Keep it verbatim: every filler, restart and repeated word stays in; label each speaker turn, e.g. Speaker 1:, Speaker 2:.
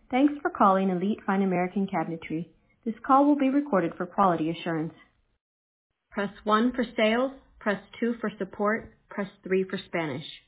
Speaker 1: Thanks for calling Elite Fine American Cabinetry. This call will be recorded for quality assurance. Press one for sales, press two for support, press three for Spanish.